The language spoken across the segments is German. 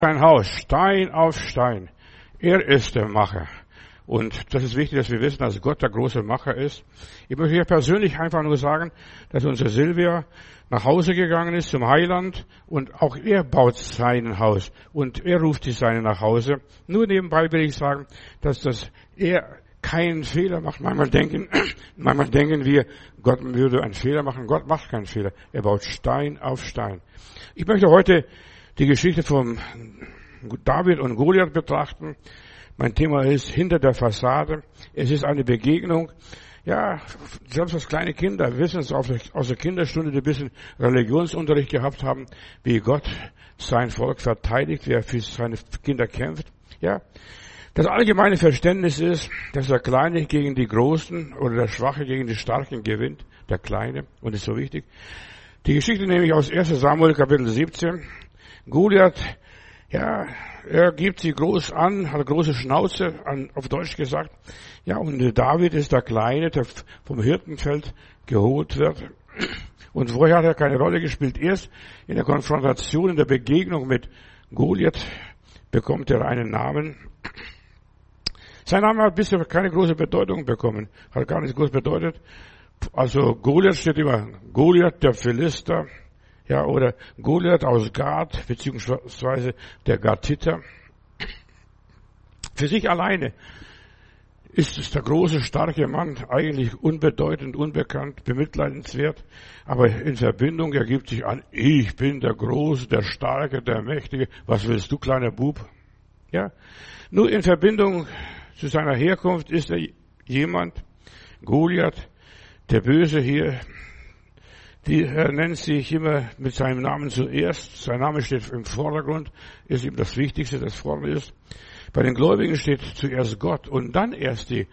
Sein Haus, Stein auf Stein. Er ist der Macher. Und das ist wichtig, dass wir wissen, dass Gott der große Macher ist. Ich möchte hier persönlich einfach nur sagen, dass unsere Silvia nach Hause gegangen ist zum Heiland und auch er baut sein Haus und er ruft die Seine nach Hause. Nur nebenbei will ich sagen, dass er keinen Fehler macht. Manchmal denken wir, Gott würde einen Fehler machen. Gott macht keinen Fehler. Er baut Stein auf Stein. Ich möchte heute die Geschichte von David und Goliath betrachten. Mein Thema ist hinter der Fassade. Es ist eine Begegnung. Ja, selbst als kleine Kinder wissen es aus der Kinderstunde, die ein bisschen Religionsunterricht gehabt haben, wie Gott sein Volk verteidigt, wer für seine Kinder kämpft. Ja, das allgemeine Verständnis ist, dass der Kleine gegen die Großen oder der Schwache gegen die Starken gewinnt. Der Kleine. Und ist so wichtig. Die Geschichte nehme ich aus 1. Samuel Kapitel 17. Goliath, ja, er gibt sie groß an, hat eine große Schnauze, auf Deutsch gesagt. Ja, und David ist der Kleine, der vom Hirtenfeld geholt wird. Und vorher hat er keine Rolle gespielt. Erst in der Konfrontation, in der Begegnung mit Goliath bekommt er einen Namen. Sein Name hat bisher keine große Bedeutung bekommen, hat gar nichts groß bedeutet. Also Goliath steht immer Goliath, der Philister. Ja, oder Goliath aus Gath, beziehungsweise der Gathiter. Für sich alleine ist es der große, starke Mann, eigentlich unbedeutend, unbekannt, bemitleidenswert. Aber in Verbindung ergibt sich an, ich bin der Große, der Starke, der Mächtige. Was willst du, kleiner Bub? Ja, nur in Verbindung zu seiner Herkunft ist er jemand, Goliath, der Böse hier. Er nennt sich immer mit seinem Namen zuerst. Sein Name steht im Vordergrund, ist ihm das Wichtigste, das vorne ist. Bei den Gläubigen steht zuerst Gott und dann erst die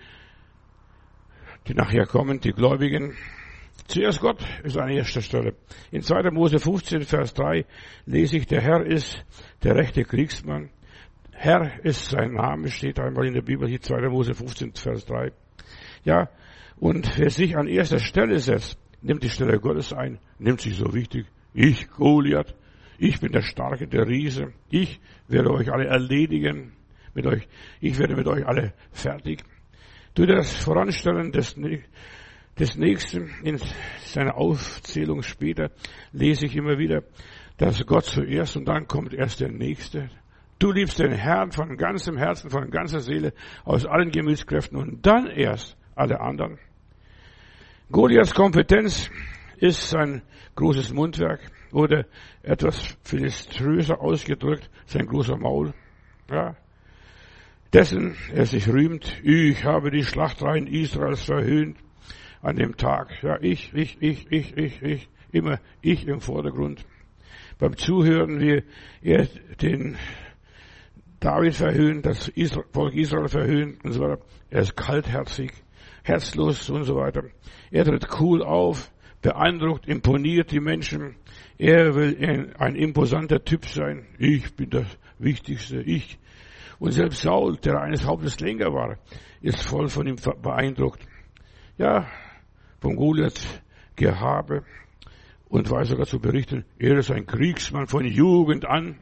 nachher kommen, die Gläubigen. Zuerst Gott ist an erster Stelle. In 2. Mose 15, Vers 3 lese ich, der Herr ist der rechte Kriegsmann. Herr ist sein Name, steht einmal in der Bibel, hier 2. Mose 15, Vers 3. Ja, und wer sich an erster Stelle setzt, nimmt die Stelle Gottes ein, nimmt sich so wichtig. Ich, Goliath, ich bin der Starke, der Riese. Ich werde euch alle erledigen mit euch. Ich werde mit euch alle fertig. Durch das Voranstellen des Nächsten in seiner Aufzählung später lese ich immer wieder, dass Gott zuerst und dann kommt erst der Nächste. Du liebst den Herrn von ganzem Herzen, von ganzer Seele, aus allen Gemütskräften und dann erst alle anderen. Goliaths Kompetenz ist sein großes Mundwerk oder etwas philiströser ausgedrückt, sein großer Maul. Ja. Dessen er sich rühmt, ich habe die Schlachtreihen Israels verhöhnt an dem Tag. Ja, ich, immer ich im Vordergrund. Beim Zuhören, wie er den David verhöhnt, das Volk Israel verhöhnt und so weiter. Er ist kaltherzig, herzlos und so weiter. Er tritt cool auf, beeindruckt, imponiert die Menschen. Er will ein imposanter Typ sein. Ich bin das Wichtigste, ich. Und selbst Saul, der eines Hauptes länger war, ist voll von ihm beeindruckt. Ja, von Goliath Gehabe und weiß sogar zu berichten, er ist ein Kriegsmann von Jugend an.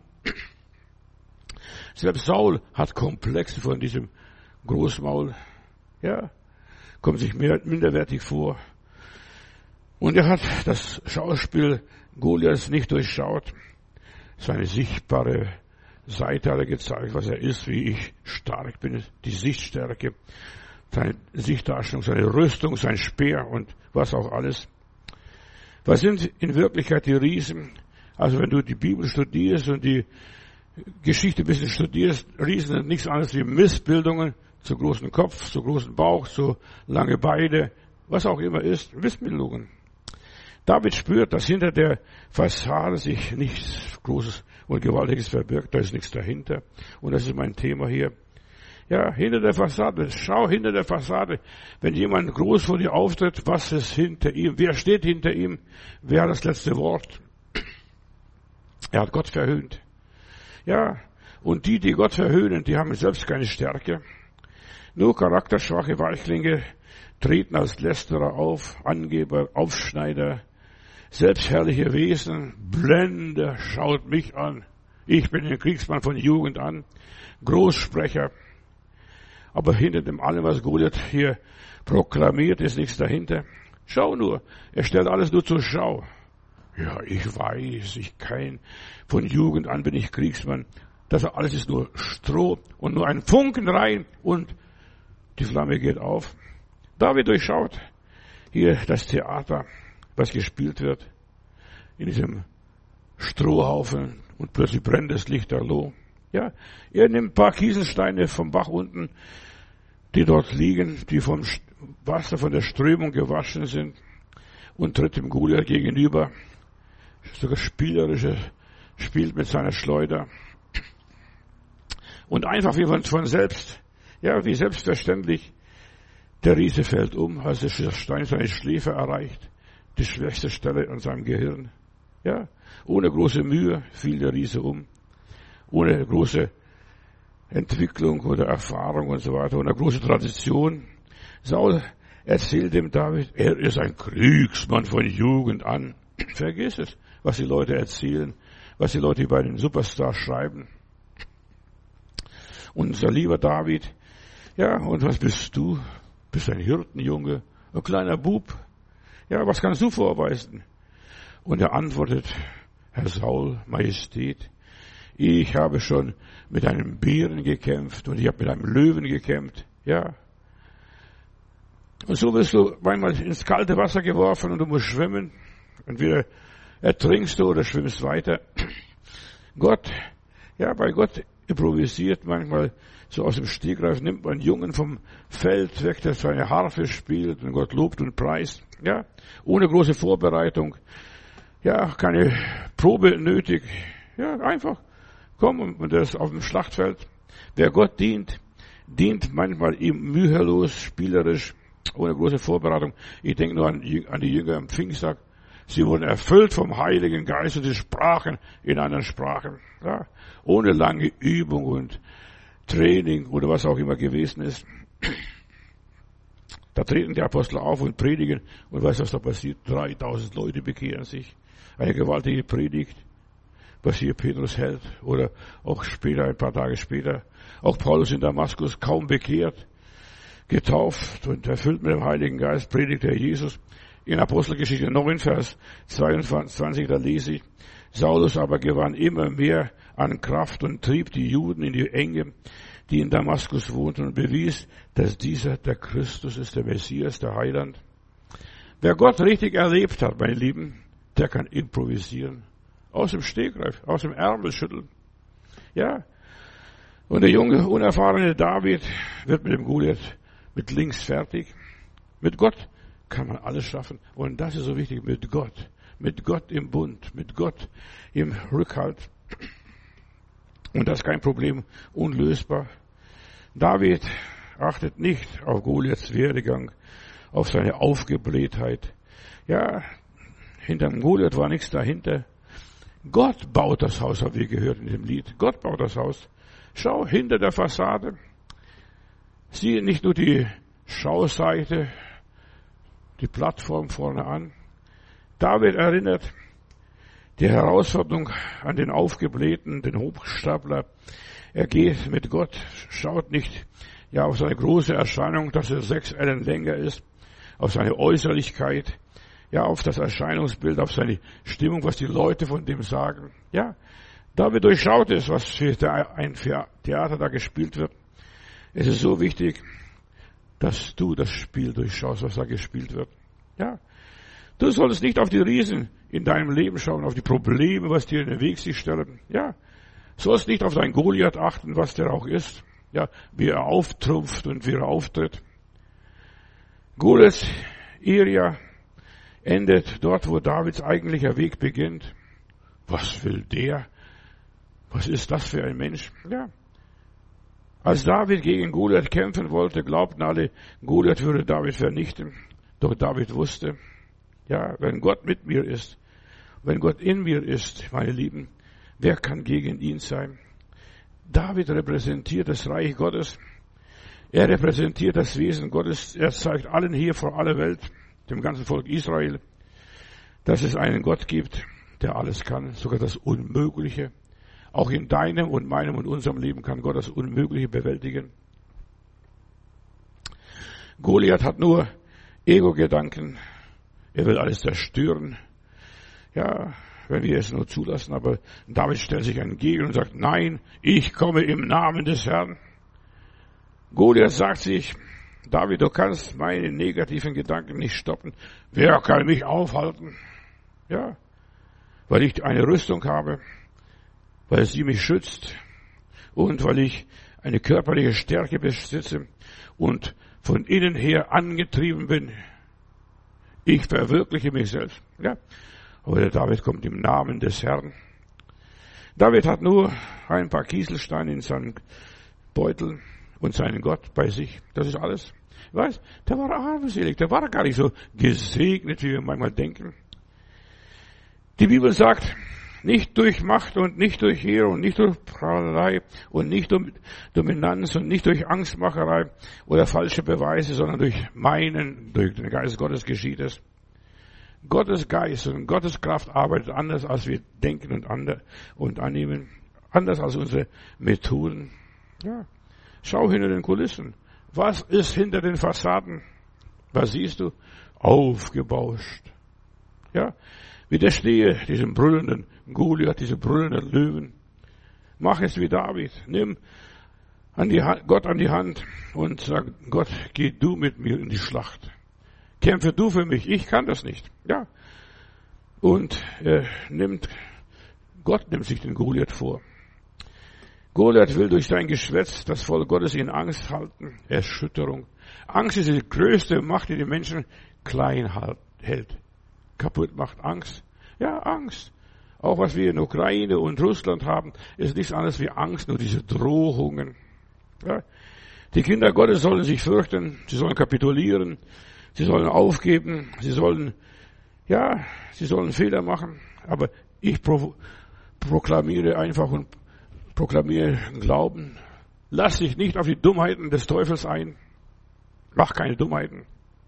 Selbst Saul hat Komplexe von diesem Großmaul. Ja, kommt sich minderwertig vor. Und er hat das Schauspiel Goliaths nicht durchschaut. Seine sichtbare Seite hat er gezeigt, was er ist, wie ich stark bin, die Sichtstärke, seine Sichtdarstellung, seine Rüstung, sein Speer und was auch alles. Was sind in Wirklichkeit die Riesen? Also wenn du die Bibel studierst und die Geschichte ein bisschen studierst, Riesen sind nichts anderes wie Missbildungen, zu großen Kopf, zu großen Bauch, zu lange Beine, was auch immer ist, Missbildungen. David spürt, dass hinter der Fassade sich nichts Großes und Gewaltiges verbirgt, da ist nichts dahinter. Und das ist mein Thema hier. Ja, hinter der Fassade, schau hinter der Fassade. Wenn jemand groß vor dir auftritt, was ist hinter ihm? Wer steht hinter ihm? Wer hat das letzte Wort? Er hat Gott verhöhnt. Ja, und die Gott verhöhnen, die haben selbst keine Stärke. Nur charakterschwache Weichlinge treten als Lästerer auf, Angeber, Aufschneider, selbstherrliche Wesen, Blender, schaut mich an. Ich bin ein Kriegsmann von Jugend an, Großsprecher. Aber hinter dem allem, was Goliath hier proklamiert, ist nichts dahinter. Schau nur, er stellt alles nur zur Schau. Ja, ich weiß, von Jugend an bin ich Kriegsmann. Das alles ist nur Stroh und nur ein Funken rein und die Flamme geht auf. David durchschaut hier das Theater, was gespielt wird, in diesem Strohhaufen und plötzlich brennt das Lichterloh. Ja, er nimmt ein paar Kieselsteine vom Bach unten, die dort liegen, die vom Wasser, von der Strömung gewaschen sind und tritt dem Goliath gegenüber. Sogar spielerische, spielt mit seiner Schleuder. Und einfach wie von selbst, ja, wie selbstverständlich, der Riese fällt um, als der Stein seine Schläfe erreicht, die schwächste Stelle an seinem Gehirn. Ja, ohne große Mühe fiel der Riese um, ohne große Entwicklung oder Erfahrung und so weiter, ohne große Tradition. Saul erzählt dem David, er ist ein Kriegsmann von Jugend an. Vergiss es, was die Leute erzählen, was die Leute bei den Superstars schreiben. Unser lieber David, ja, und was bist du? Bist ein Hirtenjunge, ein kleiner Bub. Ja, was kannst du vorweisen? Und er antwortet, Herr Saul, Majestät, ich habe schon mit einem Bären gekämpft und ich habe mit einem Löwen gekämpft. Ja. Und so wirst du manchmal ins kalte Wasser geworfen und du musst schwimmen. Entweder ertrinkst du oder schwimmst weiter. Gott, ja, bei Gott improvisiert manchmal so aus dem Stegreif, nimmt man einen Jungen vom Feld weg, der seine Harfe spielt und Gott lobt und preist. Ja, ohne große Vorbereitung. Ja, keine Probe nötig. Ja, einfach. Komm, und das auf dem Schlachtfeld. Wer Gott dient manchmal ihm mühelos, spielerisch, ohne große Vorbereitung. Ich denke nur an die Jünger am Pfingsttag. Sie wurden erfüllt vom Heiligen Geist und sie sprachen in anderen Sprachen. Ja, ohne lange Übung und Training oder was auch immer gewesen ist. Da treten die Apostel auf und predigen und weißt du, was da passiert? 3000 Leute bekehren sich. Eine gewaltige Predigt, was hier Petrus hält oder auch später, ein paar Tage später. Auch Paulus in Damaskus, kaum bekehrt, getauft und erfüllt mit dem Heiligen Geist, predigt er Jesus. In Apostelgeschichte 9, Vers 22, da lese ich, Saulus aber gewann immer mehr an Kraft und trieb die Juden in die Enge, die in Damaskus wohnten, und bewies, dass dieser der Christus ist, der Messias, der Heiland. Wer Gott richtig erlebt hat, meine Lieben, der kann improvisieren. Aus dem Stegreif, aus dem Ärmel schütteln. Ja. Und der junge, unerfahrene David wird mit dem Goliath mit links fertig. Mit Gott kann man alles schaffen. Und das ist so wichtig, mit Gott. Mit Gott im Bund, mit Gott im Rückhalt. Und das ist kein Problem, unlösbar. David achtet nicht auf Goliaths Werdegang, auf seine Aufgeblähtheit. Ja, hinterm Goliath war nichts dahinter. Gott baut das Haus, haben wir gehört in dem Lied. Gott baut das Haus. Schau hinter der Fassade. Sieh nicht nur die Schauseite, die Plattform vorne an. David erinnert die Herausforderung an den Aufgeblähten, den Hochstapler. Er geht mit Gott, schaut nicht auf seine große Erscheinung, dass er 6 Ellen länger ist, auf seine Äußerlichkeit, auf das Erscheinungsbild, auf seine Stimmung, was die Leute von dem sagen. Ja, David durchschaut es, was für ein Theater da gespielt wird. Es ist so wichtig, dass du das Spiel durchschaust, was da gespielt wird. Ja, du solltest nicht auf die Riesen in deinem Leben schauen, auf die Probleme, was dir in den Weg sich stellen. Ja, sollst nicht auf deinen Goliath achten, was der auch ist. Ja, wie er auftrumpft und wie er auftritt. Goliaths Ära endet dort, wo Davids eigentlicher Weg beginnt. Was will der? Was ist das für ein Mensch? Ja. Als David gegen Goliath kämpfen wollte, glaubten alle, Goliath würde David vernichten. Doch David wusste, wenn Gott mit mir ist, wenn Gott in mir ist, meine Lieben, wer kann gegen ihn sein? David repräsentiert das Reich Gottes. Er repräsentiert das Wesen Gottes. Er zeigt allen hier vor aller Welt, dem ganzen Volk Israel, dass es einen Gott gibt, der alles kann, sogar das Unmögliche. Auch in deinem und meinem und unserem Leben kann Gott das Unmögliche bewältigen. Goliath hat nur Ego-Gedanken. Er will alles zerstören. Ja, wenn wir es nur zulassen. Aber David stellt sich entgegen und sagt, nein, ich komme im Namen des Herrn. Goliath sagt sich, David, du kannst meine negativen Gedanken nicht stoppen. Wer kann mich aufhalten? Ja, weil ich eine Rüstung habe, weil sie mich schützt und weil ich eine körperliche Stärke besitze und von innen her angetrieben bin. Ich verwirkliche mich selbst. Ja, aber der David kommt im Namen des Herrn. David hat nur ein paar Kieselsteine in seinem Beutel und seinen Gott bei sich. Das ist alles. Weißt, der war armselig, der war gar nicht so gesegnet, wie wir manchmal denken. Die Bibel sagt, nicht durch Macht und nicht durch Ehre und nicht durch Prahlerei und nicht durch Dominanz und nicht durch Angstmacherei oder falsche Beweise, sondern durch den Geist Gottes geschieht es. Gottes Geist und Gottes Kraft arbeitet anders, als wir denken und annehmen, anders als unsere Methoden. Ja. Schau hinter den Kulissen. Was ist hinter den Fassaden? Was siehst du? Aufgebauscht. Ja. Widerstehe diesem brüllenden Goliath, diese brüllenden Löwen. Mach es wie David. Nimm Gott an die Hand und sag, Gott, geh du mit mir in die Schlacht. Kämpfe du für mich. Ich kann das nicht. Ja. Und Gott nimmt sich den Goliath vor. Goliath will durch sein Geschwätz das Volk Gottes in Angst halten, Erschütterung. Angst ist die größte Macht, die die Menschen klein hält. Kaputt macht Angst. Ja, Angst. Auch was wir in Ukraine und Russland haben, ist nichts anderes wie Angst, nur diese Drohungen. Ja. Die Kinder Gottes sollen sich fürchten, sie sollen kapitulieren, sie sollen aufgeben, sie sollen Fehler machen. Aber ich proklamiere einfach und proklamiere Glauben. Lass dich nicht auf die Dummheiten des Teufels ein. Mach keine Dummheiten.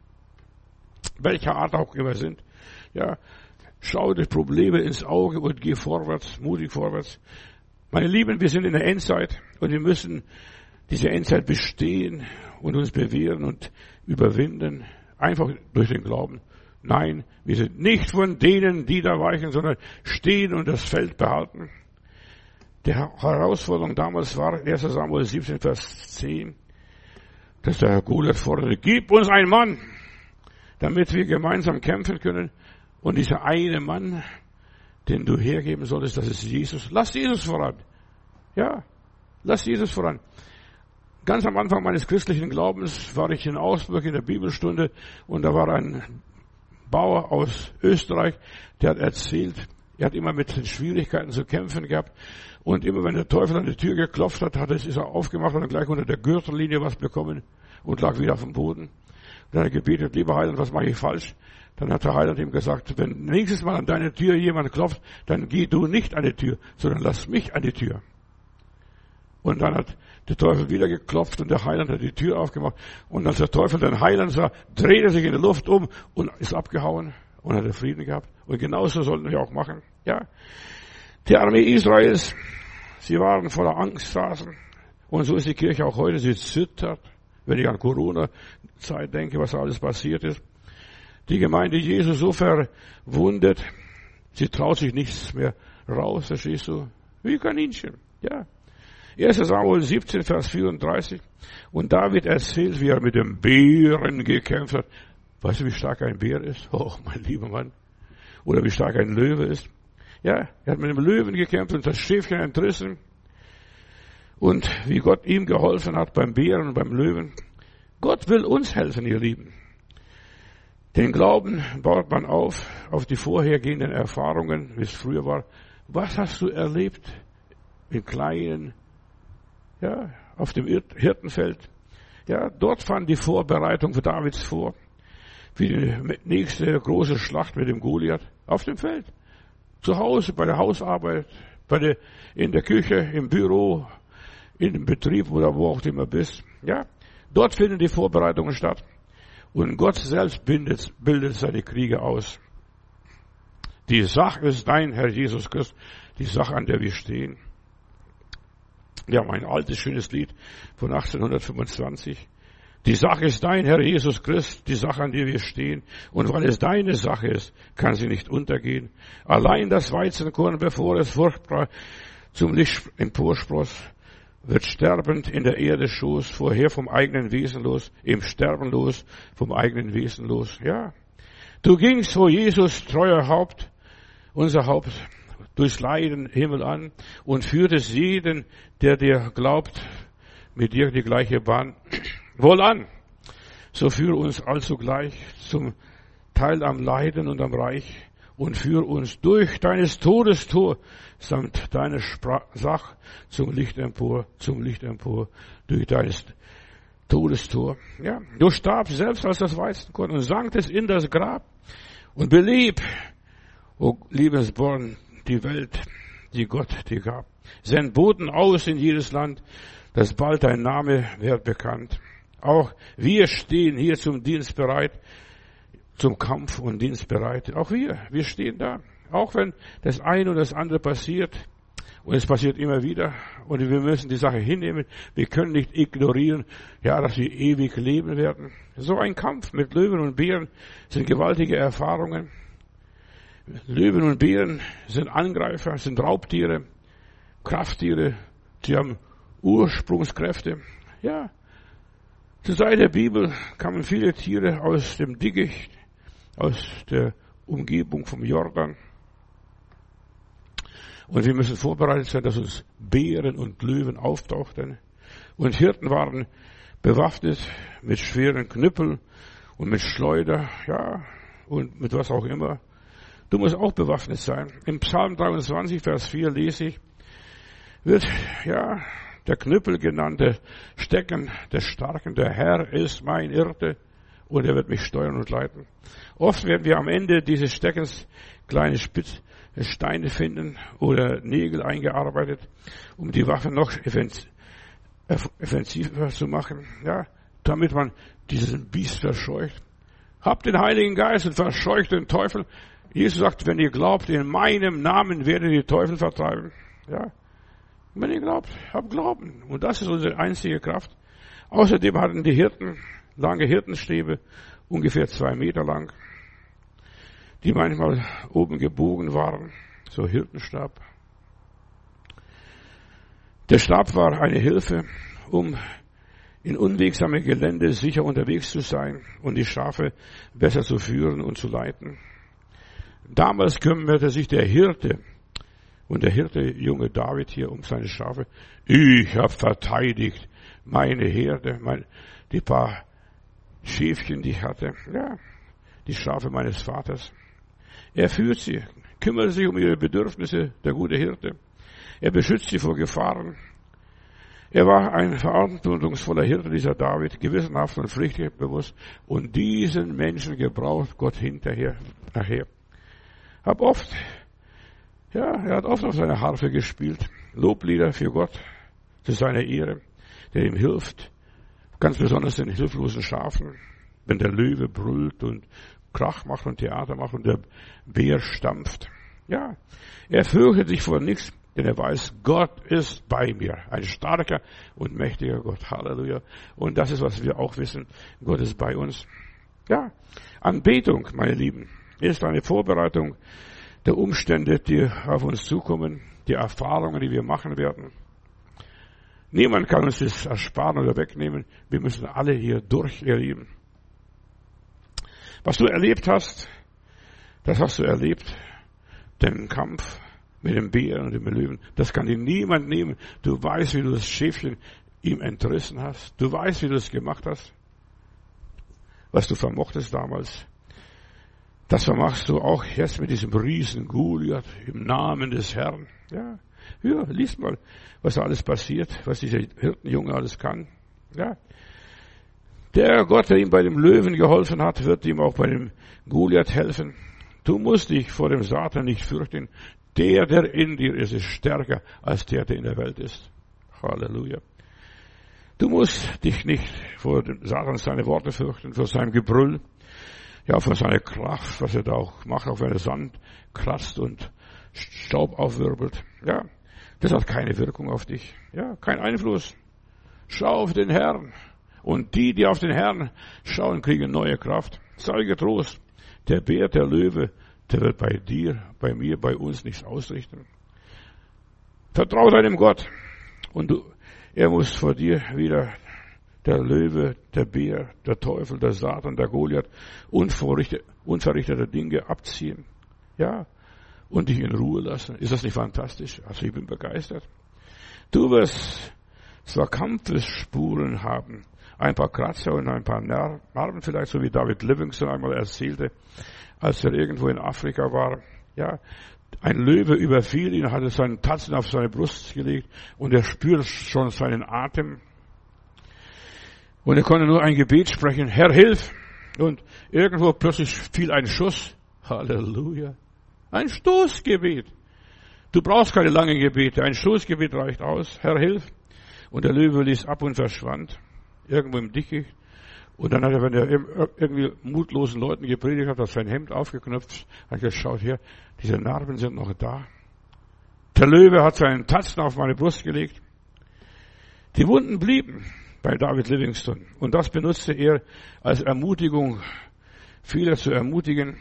Welcher Art auch immer sind. Ja, schau die Probleme ins Auge und geh vorwärts, mutig vorwärts. Meine Lieben, wir sind in der Endzeit und wir müssen diese Endzeit bestehen und uns bewähren und überwinden. Einfach durch den Glauben. Nein, wir sind nicht von denen, die da weichen, sondern stehen und das Feld behalten. Die Herausforderung damals war 1. Samuel 17, Vers 10, dass der Herr Goliath forderte, gib uns einen Mann, damit wir gemeinsam kämpfen können. Und dieser eine Mann, den du hergeben solltest, das ist Jesus. Lass Jesus voran. Ja, lass Jesus voran. Ganz am Anfang meines christlichen Glaubens war ich in Augsburg in der Bibelstunde und da war ein Bauer aus Österreich, der hat erzählt, er hat immer mit den Schwierigkeiten zu kämpfen gehabt und immer wenn der Teufel an die Tür geklopft hat, ist er aufgemacht und dann gleich unter der Gürtellinie was bekommen und lag wieder auf dem Boden. Dann hat er gebetet, lieber Heiland, was mache ich falsch? Dann hat der Heiland ihm gesagt, wenn nächstes Mal an deine Tür jemand klopft, dann geh du nicht an die Tür, sondern lass mich an die Tür. Und dann hat der Teufel wieder geklopft und der Heiland hat die Tür aufgemacht. Und als der Teufel den Heiland sah, drehte er sich in der Luft um und ist abgehauen und hat Frieden gehabt. Und genauso sollten wir auch machen. Ja, die Armee Israels, sie waren voller Angstphasen. Und so ist die Kirche auch heute. Sie zittert, wenn ich an Corona-Zeit denke, was alles passiert ist. Die Gemeinde Jesu so verwundet, sie traut sich nichts mehr raus, verstehst du? Wie Kaninchen, ja. 1. Samuel 17, Vers 34. Und David erzählt, wie er mit dem Bären gekämpft hat. Weißt du, wie stark ein Bär ist? Oh, mein lieber Mann. Oder wie stark ein Löwe ist. Ja, er hat mit dem Löwen gekämpft und das Schäfchen entrissen. Und wie Gott ihm geholfen hat beim Bären und beim Löwen. Gott will uns helfen, ihr Lieben. Den Glauben baut man auf die vorhergehenden Erfahrungen, wie es früher war. Was hast du erlebt im Kleinen? Ja, auf dem Hirtenfeld. Ja, dort fand die Vorbereitung für Davids vor. Für die nächste große Schlacht mit dem Goliath. Auf dem Feld. Zu Hause, bei der Hausarbeit, in der Küche, im Büro, in dem Betrieb oder wo auch immer bist. Ja, dort finden die Vorbereitungen statt. Und Gott selbst bildet seine Kriege aus. Die Sache ist dein, Herr Jesus Christus, die Sache, an der wir stehen. Wir haben ein altes, schönes Lied von 1825. Die Sache ist dein, Herr Jesus Christ, die Sache, an der wir stehen. Und weil es deine Sache ist, kann sie nicht untergehen. Allein das Weizenkorn, bevor es fruchtbar zum Licht emporspross, wird sterbend in der Erde Schoß, vorher vom eigenen Wesen los, im Sterben los, vom eigenen Wesen los. Ja. Du gingst, o Jesus, treuer Haupt, unser Haupt, durchs Leiden Himmel an und führtest jeden, der dir glaubt, mit dir die gleiche Bahn wohlan. So führe uns allzugleich zum Teil am Leiden und am Reich und führe uns durch deines Todes Tor samt deiner Sach zum Licht empor, durch deines Todestor. Ja, du starbst selbst als das Weizenkorn und sanktest in das Grab und belieb, o Liebesborn, die Welt, die Gott dir gab. Send Boten aus in jedes Land, dass bald dein Name wird bekannt. Auch wir stehen hier zum Dienst bereit, zum Kampf und Dienst bereit. Auch wir stehen da. Auch wenn das eine oder das andere passiert, und es passiert immer wieder, und wir müssen die Sache hinnehmen. Wir können nicht ignorieren, ja, dass wir ewig leben werden. So ein Kampf mit Löwen und Bären sind gewaltige Erfahrungen. Löwen und Bären sind Angreifer, sind Raubtiere, Krafttiere, sie haben Ursprungskräfte. Ja, zur Zeit der Bibel kamen viele Tiere aus dem Dickicht, aus der Umgebung vom Jordan. Und wir müssen vorbereitet sein, dass uns Bären und Löwen auftauchten. Und Hirten waren bewaffnet mit schweren Knüppeln und mit Schleuder, ja, und mit was auch immer. Du musst auch bewaffnet sein. Im Psalm 23, Vers 4 lese ich, wird, ja, der Knüppel genannt, der Stecken des Starken. Der Herr ist mein Hirte und er wird mich steuern und leiten. Oft werden wir am Ende dieses Steckens kleine Steine finden oder Nägel eingearbeitet, um die Waffe noch offensiver zu machen, ja, damit man diesen Biest verscheucht. Habt den Heiligen Geist und verscheucht den Teufel. Jesus sagt, wenn ihr glaubt, in meinem Namen werdet ihr die Teufel vertreiben. Ja. Wenn ihr glaubt, habt Glauben. Und das ist unsere einzige Kraft. Außerdem hatten die Hirten lange Hirtenstäbe, ungefähr 2 Meter lang, die manchmal oben gebogen waren, so Hirtenstab. Der Stab war eine Hilfe, um in unwegsamem Gelände sicher unterwegs zu sein und die Schafe besser zu führen und zu leiten. Damals kümmerte sich der Hirte und der Hirte-Junge David hier um seine Schafe. Ich habe verteidigt meine Herde, die paar Schäfchen, die ich hatte, ja, die Schafe meines Vaters. Er führt sie, kümmert sich um ihre Bedürfnisse, der gute Hirte. Er beschützt sie vor Gefahren. Er war ein verantwortungsvoller Hirte, dieser David, gewissenhaft und pflichtbewusst. Und diesen Menschen gebraucht Gott nachher. Er hat oft auf seiner Harfe gespielt. Loblieder für Gott, zu seiner Ehre, der ihm hilft. Ganz besonders den hilflosen Schafen, wenn der Löwe brüllt und Krach macht und Theater macht und der Bär stampft. Ja, er fürchtet sich vor nichts, denn er weiß, Gott ist bei mir. Ein starker und mächtiger Gott. Halleluja. Und das ist, was wir auch wissen. Gott ist bei uns. Ja, Anbetung, meine Lieben, ist eine Vorbereitung der Umstände, die auf uns zukommen, die Erfahrungen, die wir machen werden. Niemand kann uns das ersparen oder wegnehmen. Wir müssen alle hier durch, ihr Lieben. Was du erlebt hast, das hast du erlebt. Den Kampf mit dem Bären und dem Löwen, das kann dir niemand nehmen. Du weißt, wie du das Schäfchen ihm entrissen hast. Du weißt, wie du es gemacht hast. Was du vermochtest damals. Das vermachst du auch jetzt mit diesem Riesen Goliath im Namen des Herrn. Ja, lies mal, was da alles passiert, was dieser Hirtenjunge alles kann. Ja. Der Gott, der ihm bei dem Löwen geholfen hat, wird ihm auch bei dem Goliath helfen. Du musst dich vor dem Satan nicht fürchten. Der in dir ist stärker als der in der Welt ist. Halleluja. Du musst dich nicht vor dem Satan seine Worte fürchten, vor seinem Gebrüll. Ja, vor seiner Kraft, was er da auch macht, auch wenn er Sand kratzt und Staub aufwirbelt. Ja, Das hat keine Wirkung auf dich. Ja, kein Einfluss. Schau auf den Herrn. Und die auf den Herrn schauen, kriegen neue Kraft. Sei getrost. Der Bär, der Löwe, der wird bei dir, bei mir, bei uns nichts ausrichten. Vertrau deinem Gott. Und er muss vor dir wieder der Löwe, der Bär, der Teufel, der Satan, der Goliath, unverrichtete Dinge abziehen. Ja, und dich in Ruhe lassen. Ist das nicht fantastisch? Also ich bin begeistert. Du wirst zwar Kampfesspuren haben, ein paar Kratzer und ein paar Narben vielleicht, so wie David Livingstone einmal erzählte, als er irgendwo in Afrika war. Ja, ein Löwe überfiel ihn, hatte seinen Tatzen auf seine Brust gelegt und er spürte schon seinen Atem. Und er konnte nur ein Gebet sprechen, Herr, hilf! Und irgendwo plötzlich fiel ein Schuss. Halleluja! Ein Stoßgebet. Du brauchst keine langen Gebete, ein Stoßgebet reicht aus. Herr, hilf! Und der Löwe ließ ab und verschwand. Irgendwo im Dickicht. Und dann hat er, wenn er irgendwie mutlosen Leuten gepredigt hat, sein Hemd aufgeknöpft, hat geschaut, hier, diese Narben sind noch da. Der Löwe hat seinen Tatzen auf meine Brust gelegt. Die Wunden blieben bei David Livingstone. Und das benutzte er als Ermutigung, viele zu ermutigen.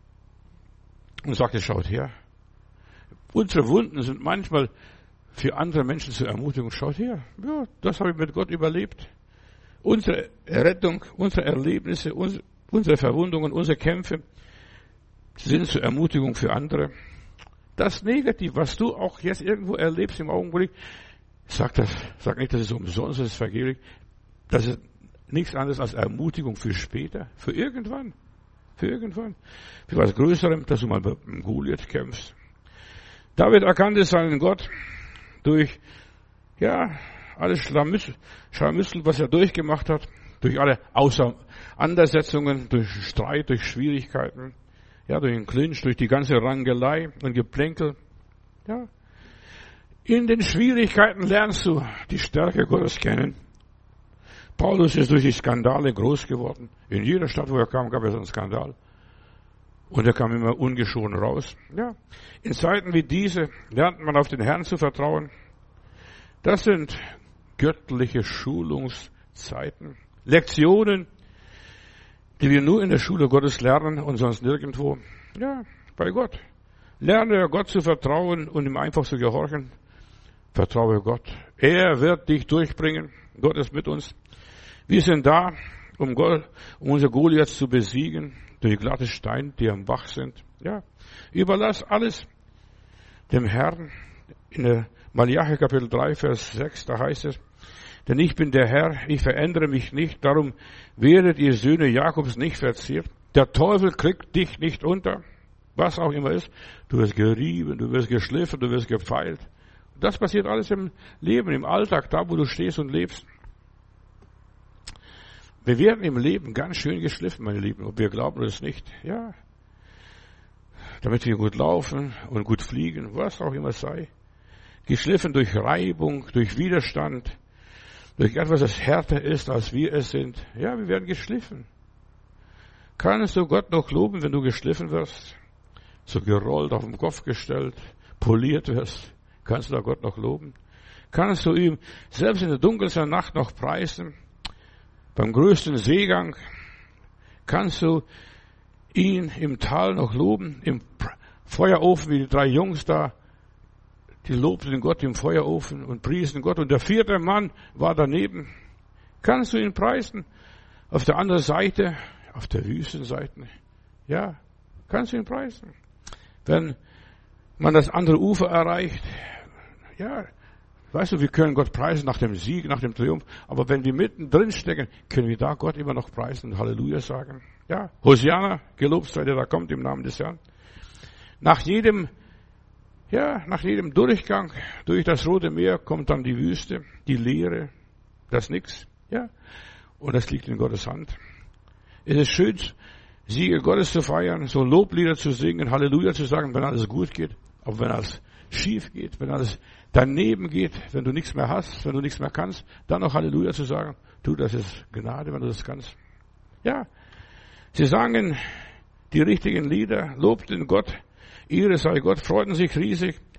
Und sagte, schaut her. Unsere Wunden sind manchmal für andere Menschen zur Ermutigung. Schaut her. Ja, das habe ich mit Gott überlebt. Unsere Errettung, unsere Erlebnisse, unsere Verwundungen, unsere Kämpfe sind zur Ermutigung für andere. Das Negativ, was du auch jetzt irgendwo erlebst im Augenblick, sag nicht, das ist umsonst, das ist vergeblich. Das ist nichts anderes als Ermutigung für später, für irgendwann. Für was Größerem, dass du mal mit dem Goliath kämpfst. David erkannte seinen Gott durch, alles Scharmützel, was er durchgemacht hat, durch alle Auseinandersetzungen, durch Streit, durch Schwierigkeiten, durch den Clinch, durch die ganze Rangelei und Geplänkel. Ja. In den Schwierigkeiten lernst du die Stärke Gottes kennen. Paulus ist durch die Skandale groß geworden. In jeder Stadt, wo er kam, gab es einen Skandal. Und er kam immer ungeschoren raus. Ja. In Zeiten wie diese lernt man auf den Herrn zu vertrauen. Das sind göttliche Schulungszeiten. Lektionen, die wir nur in der Schule Gottes lernen und sonst nirgendwo. Ja, bei Gott. Lerne Gott zu vertrauen und ihm einfach zu gehorchen. Vertraue Gott. Er wird dich durchbringen. Gott ist mit uns. Wir sind da, um unser Goliath zu besiegen, durch glatte Steine, die am Bach sind. Ja, überlass alles dem Herrn. In der Malachi Kapitel 3, Vers 6, da heißt es, denn ich bin der Herr, ich verändere mich nicht, darum werdet ihr Söhne Jakobs nicht verzehrt. Der Teufel kriegt dich nicht unter, was auch immer ist. Du wirst gerieben, du wirst geschliffen, du wirst gefeilt. Das passiert alles im Leben, im Alltag, da wo du stehst und lebst. Wir werden im Leben ganz schön geschliffen, meine Lieben, ob wir glauben oder es nicht. Ja, damit wir gut laufen und gut fliegen, was auch immer sei. Geschliffen durch Reibung, durch Widerstand, durch etwas, das härter ist, als wir es sind. Ja, wir werden geschliffen. Kannst du Gott noch loben, wenn du geschliffen wirst? So gerollt, auf den Kopf gestellt, poliert wirst. Kannst du da Gott noch loben? Kannst du ihm selbst in der dunkelsten Nacht noch preisen? Beim größten Seegang kannst du ihn im Tal noch loben, im Feuerofen, wie die 3 Jungs da, die lobten Gott im Feuerofen und priesen Gott. Und der 4. Mann war daneben. Kannst du ihn preisen? Auf der anderen Seite, auf der Wüstenseite, ja, kannst du ihn preisen. Wenn man das andere Ufer erreicht, ja, weißt du, wir können Gott preisen nach dem Sieg, nach dem Triumph, aber wenn wir mittendrin stecken, können wir da Gott immer noch preisen und Halleluja sagen. Ja, Hosianna, gelobt sei der da kommt im Namen des Herrn. Nach jedem Durchgang durch das Rote Meer kommt dann die Wüste, die Leere, das Nix, ja, und das liegt in Gottes Hand. Es ist schön, Siege Gottes zu feiern, so Loblieder zu singen, Halleluja zu sagen, wenn alles gut geht, aber wenn alles schief geht, wenn alles daneben geht, wenn du nichts mehr hast, wenn du nichts mehr kannst, dann noch Halleluja zu sagen, du, das ist Gnade, wenn du das kannst. Ja, sie sangen die richtigen Lieder, lobten Gott, Ehre sei Gott, freuten sich riesig,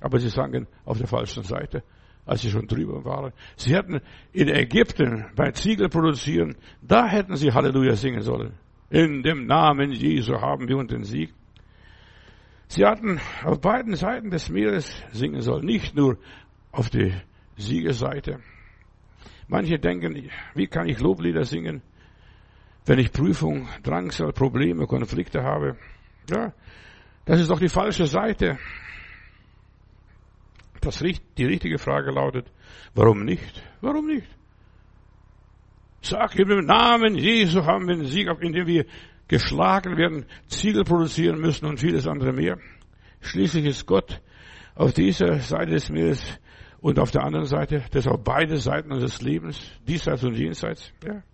Aber sie sangen auf der falschen Seite, als sie schon drüber waren. Sie hätten in Ägypten bei Ziegel produzieren, da hätten sie Halleluja singen sollen. In dem Namen Jesu haben wir uns den Sieg. Sie hatten auf beiden Seiten des Meeres singen sollen, nicht nur auf die Siegesseite. Manche denken, wie kann ich Loblieder singen, wenn ich Prüfung, Drangsal, Probleme, Konflikte habe? Ja, das ist doch die falsche Seite. Die richtige Frage lautet, warum nicht? Warum nicht? Sag, im Namen Jesu haben wir den Sieg, indem wir geschlagen werden, Ziegel produzieren müssen und vieles andere mehr. Schließlich ist Gott auf dieser Seite des Meeres und auf der anderen Seite, das auf beide Seiten unseres Lebens, diesseits und jenseits. Ja.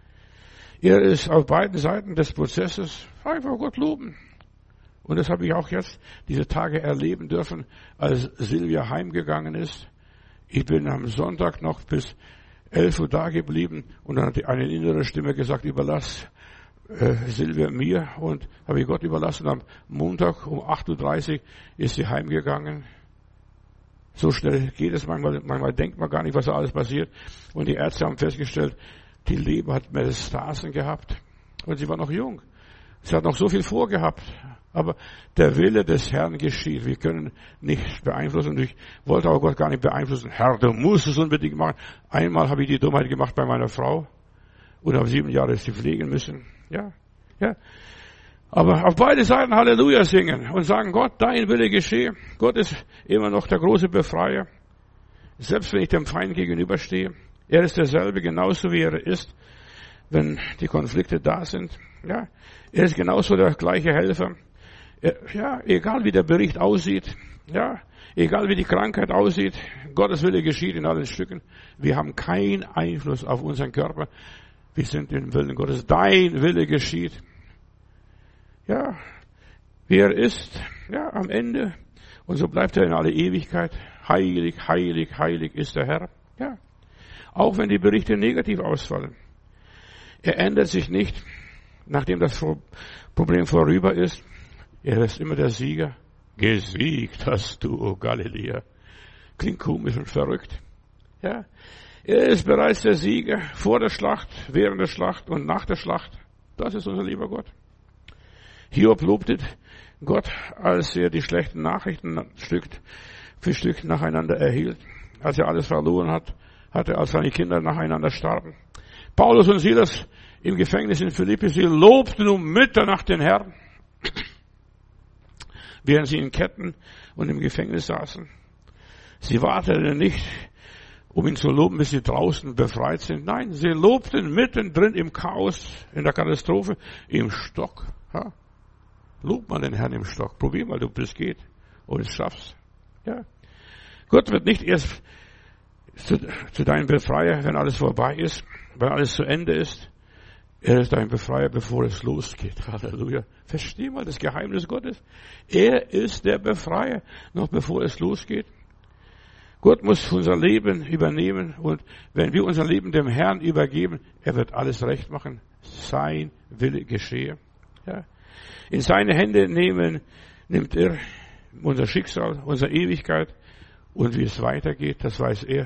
Er ist auf beiden Seiten des Prozesses. Einfach Gott loben. Und das habe ich auch jetzt diese Tage erleben dürfen, als Silvia heimgegangen ist. Ich bin am Sonntag noch bis 11 Uhr da geblieben und dann hat eine innere Stimme gesagt, überlass Silvia mir, und habe ich Gott überlassen. Am Montag um 8:30 Uhr ist sie heimgegangen. So schnell geht es manchmal. Manchmal denkt man gar nicht, was da alles passiert. Und die Ärzte haben festgestellt, die Leber hat Metastasen gehabt. Und sie war noch jung. Sie hat noch so viel vorgehabt. Aber der Wille des Herrn geschieht. Wir können nicht beeinflussen. Und ich wollte auch Gott gar nicht beeinflussen. Herr, du musst es unbedingt machen. Einmal habe ich die Dummheit gemacht bei meiner Frau. Und habe 7 Jahre sie pflegen müssen. Ja. Aber auf beide Seiten Halleluja singen und sagen, Gott, dein Wille geschehe. Gott ist immer noch der große Befreier. Selbst wenn ich dem Feind gegenüberstehe. Er ist derselbe, genauso wie er ist, wenn die Konflikte da sind. Ja. Er ist genauso der gleiche Helfer. Ja, egal wie der Bericht aussieht. Ja. Egal wie die Krankheit aussieht. Gottes Wille geschieht in allen Stücken. Wir haben keinen Einfluss auf unseren Körper. Wir sind im Willen Gottes. Dein Wille geschieht. Ja, wie er ist, ja, am Ende. Und so bleibt er in alle Ewigkeit. Heilig, heilig, heilig ist der Herr. Ja. Auch wenn die Berichte negativ ausfallen. Er ändert sich nicht, nachdem das Problem vorüber ist. Er ist immer der Sieger. Gesiegt hast du, o Galiläa. Klingt komisch und verrückt. Ja. Er ist bereits der Sieger vor der Schlacht, während der Schlacht und nach der Schlacht. Das ist unser lieber Gott. Hiob lobte Gott, als er die schlechten Nachrichten Stück für Stück nacheinander erhielt. Als er alles verloren hatte, als seine Kinder nacheinander starben. Paulus und Silas im Gefängnis in Philippi, sie lobten um Mitternacht den Herrn, während sie in Ketten und im Gefängnis saßen. Sie warteten nicht, um ihn zu loben, bis sie draußen befreit sind. Nein, sie lobten mittendrin im Chaos, in der Katastrophe, im Stock. Ja. Lob mal den Herrn im Stock. Probier mal, ob das geht und es schaffst. Ja. Gott wird nicht erst zu deinem Befreier, wenn alles vorbei ist, wenn alles zu Ende ist. Er ist dein Befreier, bevor es losgeht. Halleluja. Versteh mal das Geheimnis Gottes. Er ist der Befreier, noch bevor es losgeht. Gott muss unser Leben übernehmen, und wenn wir unser Leben dem Herrn übergeben, er wird alles recht machen. Sein Wille geschehe. Ja. In seine Hände nimmt er unser Schicksal, unsere Ewigkeit, und wie es weitergeht, das weiß er.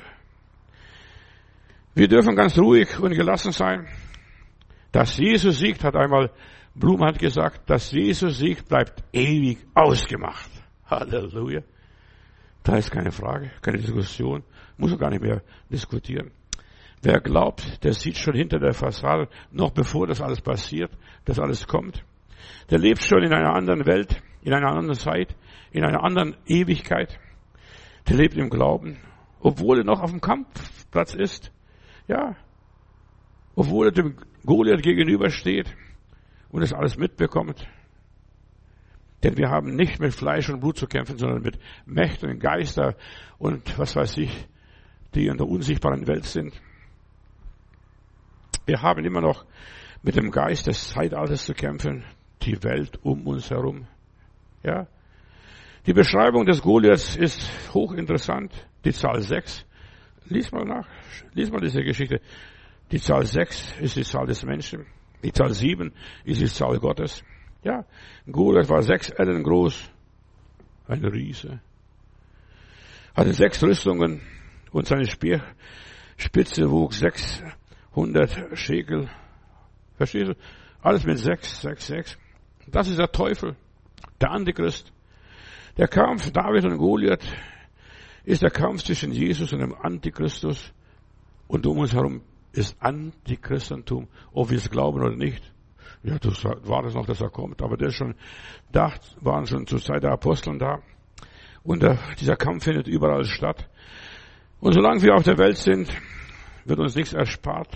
Wir dürfen ganz ruhig und gelassen sein. Dass Jesus siegt, hat einmal Blum gesagt, dass Jesus siegt, bleibt ewig ausgemacht. Halleluja. Da ist keine Frage, keine Diskussion, muss man gar nicht mehr diskutieren. Wer glaubt, der sieht schon hinter der Fassade, noch bevor das alles passiert, das alles kommt. Der lebt schon in einer anderen Welt, in einer anderen Zeit, in einer anderen Ewigkeit. Der lebt im Glauben, obwohl er noch auf dem Kampfplatz ist. Ja, obwohl er dem Goliath gegenübersteht und das alles mitbekommt. Denn wir haben nicht mit Fleisch und Blut zu kämpfen, sondern mit Mächten und Geister und was weiß ich, die in der unsichtbaren Welt sind. Wir haben immer noch mit dem Geist des Zeitalters zu kämpfen, die Welt um uns herum. Ja. Die Beschreibung des Goliaths ist hochinteressant. Die Zahl 6. Lies mal diese Geschichte. Die Zahl 6 ist die Zahl des Menschen. Die Zahl 7 ist die Zahl Gottes. Ja, Goliath war 6 Ellen groß. Ein Riese. hatte 6 Rüstungen und seine Speerspitze wog 600 Schekel. Verstehst du? Alles mit 6. Das ist der Teufel, der Antichrist. Der Kampf David und Goliath ist der Kampf zwischen Jesus und dem Antichristus. Und um uns herum ist Antichristentum, ob wir es glauben oder nicht. Ja, das war es noch, dass er kommt. Aber da waren schon zur Zeit der Aposteln da. Und dieser Kampf findet überall statt. Und solange wir auf der Welt sind, wird uns nichts erspart.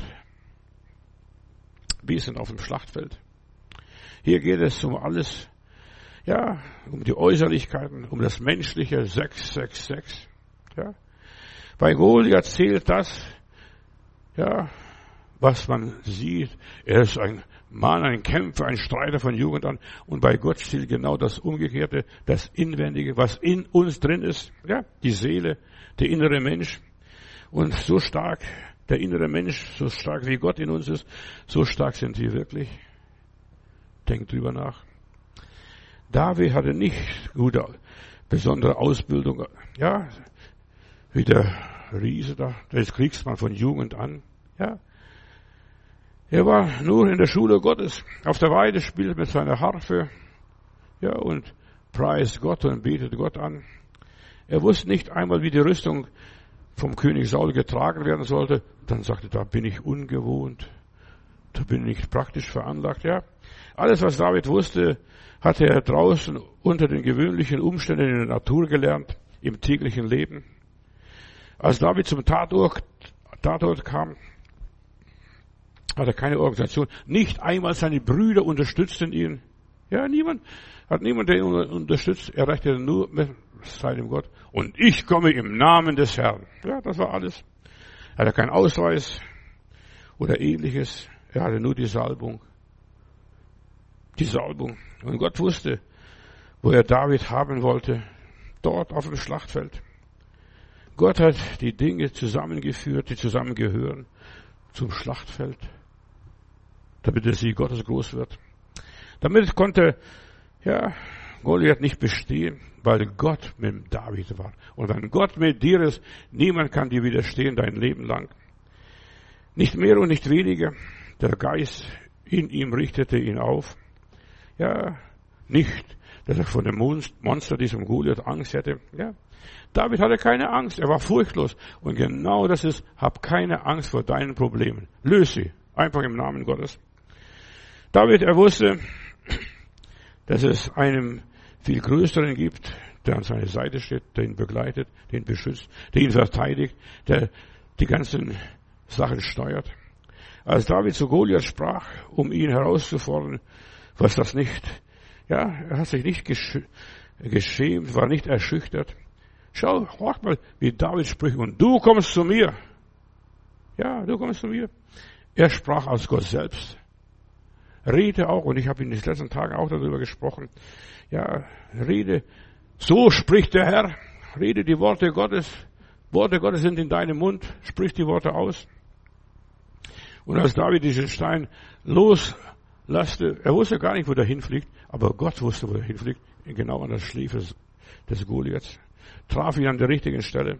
Wir sind auf dem Schlachtfeld. Hier geht es um alles. Ja, um die Äußerlichkeiten, um das Menschliche, 6. Ja. Bei Goliath zählt das, ja, was man sieht. Er ist ein Mann, ein Kämpfer, ein Streiter von Jugend an. Und bei Gott zählt genau das Umgekehrte, das Inwendige, was in uns drin ist. Ja, die Seele, der innere Mensch. Und so stark, der innere Mensch, so stark wie Gott in uns ist, so stark sind wir wirklich. Denkt drüber nach. David hatte nicht gute, besondere Ausbildung, ja, wie der Riese da, der ist Kriegsmann von Jugend an, ja. Er war nur in der Schule Gottes, auf der Weide, spielt mit seiner Harfe, ja, und preist Gott und betet Gott an. Er wusste nicht einmal, wie die Rüstung vom König Saul getragen werden sollte. Dann sagte er, da bin ich ungewohnt, da bin ich nicht praktisch veranlagt, ja. Alles, was David wusste, hatte er draußen unter den gewöhnlichen Umständen in der Natur gelernt, im täglichen Leben. Als David zum Tatort kam, hat er keine Organisation. Nicht einmal seine Brüder unterstützten ihn. Ja, niemand den unterstützt. Er rechnete nur mit seinem Gott. Und ich komme im Namen des Herrn. Ja, das war alles. Er hatte keinen Ausweis oder ähnliches. Er hatte nur die Salbung. Die Salbung. Und Gott wusste, wo er David haben wollte. Dort auf dem Schlachtfeld. Gott hat die Dinge zusammengeführt, die zusammengehören zum Schlachtfeld. Damit der Sieg Gottes groß wird. Damit konnte, ja, Goliath nicht bestehen, weil Gott mit David war. Und wenn Gott mit dir ist, niemand kann dir widerstehen dein Leben lang. Nicht mehr und nicht weniger. Der Geist in ihm richtete ihn auf. Ja, nicht, dass er von dem Monster, diesem Goliath, Angst hätte. Ja, David hatte keine Angst. Er war furchtlos. Und genau das ist, hab keine Angst vor deinen Problemen. Löse sie. Einfach im Namen Gottes. David, er wusste, dass es einen viel Größeren gibt, der an seiner Seite steht, der ihn begleitet, den beschützt, der ihn verteidigt, der die ganzen Sachen steuert. Als David zu Goliath sprach, um ihn herauszufordern, was das nicht, ja, er hat sich nicht geschämt, war nicht erschüchtert. Schau, hört mal, wie David spricht, und du kommst zu mir. Ja, du kommst zu mir. Er sprach als Gott selbst. Rede auch, und ich habe in den letzten Tagen auch darüber gesprochen, ja, rede, so spricht der Herr, rede die Worte Gottes sind in deinem Mund, sprich die Worte aus. Und als David diesen Stein loslaste, er wusste gar nicht, wo der hinfliegt, aber Gott wusste, wo der hinfliegt, genau an der Schläfe des Goliaths, traf ihn an der richtigen Stelle.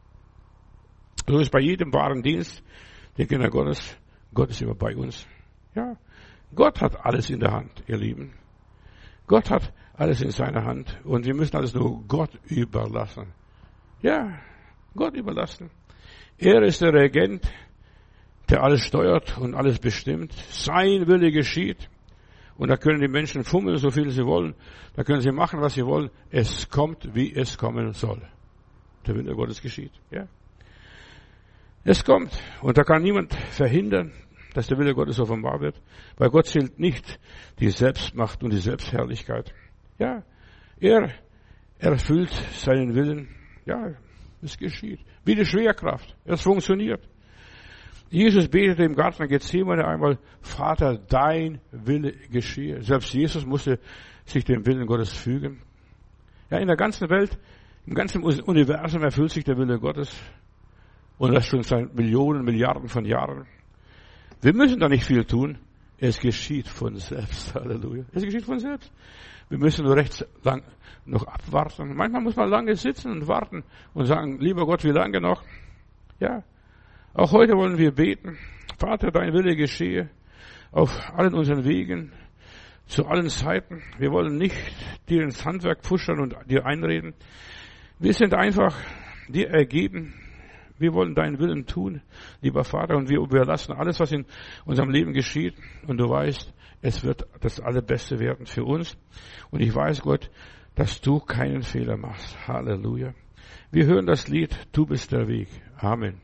So ist bei jedem wahren Dienst der Kinder Gottes, Gott ist immer bei uns. Ja, Gott hat alles in der Hand, ihr Lieben. Gott hat alles in seiner Hand und wir müssen alles nur Gott überlassen. Ja, Gott überlassen. Er ist der Regent, der alles steuert und alles bestimmt. Sein Wille geschieht. Und da können die Menschen fummeln, so viel sie wollen. Da können sie machen, was sie wollen. Es kommt, wie es kommen soll. Der Wille Gottes geschieht. Ja. Es kommt. Und da kann niemand verhindern, dass der Wille Gottes offenbar wird. Weil Gott zählt nicht die Selbstmacht und die Selbstherrlichkeit. Ja, er erfüllt seinen Willen. Ja, es geschieht. Wie die Schwerkraft. Es funktioniert. Jesus betete im Garten Gethsemane einmal, Vater, dein Wille geschehe. Selbst Jesus musste sich dem Willen Gottes fügen. Ja, in der ganzen Welt, im ganzen Universum erfüllt sich der Wille Gottes. Und das schon seit Millionen, Milliarden von Jahren. Wir müssen da nicht viel tun. Es geschieht von selbst. Halleluja. Es geschieht von selbst. Wir müssen nur recht lang noch abwarten. Manchmal muss man lange sitzen und warten und sagen, lieber Gott, wie lange noch? Ja. Auch heute wollen wir beten. Vater, dein Wille geschehe auf allen unseren Wegen, zu allen Zeiten. Wir wollen nicht dir ins Handwerk pfuschern und dir einreden. Wir sind einfach dir ergeben. Wir wollen deinen Willen tun, lieber Vater, und wir überlassen alles, was in unserem Leben geschieht. Und du weißt, es wird das Allerbeste werden für uns. Und ich weiß, Gott, dass du keinen Fehler machst. Halleluja. Wir hören das Lied, du bist der Weg. Amen.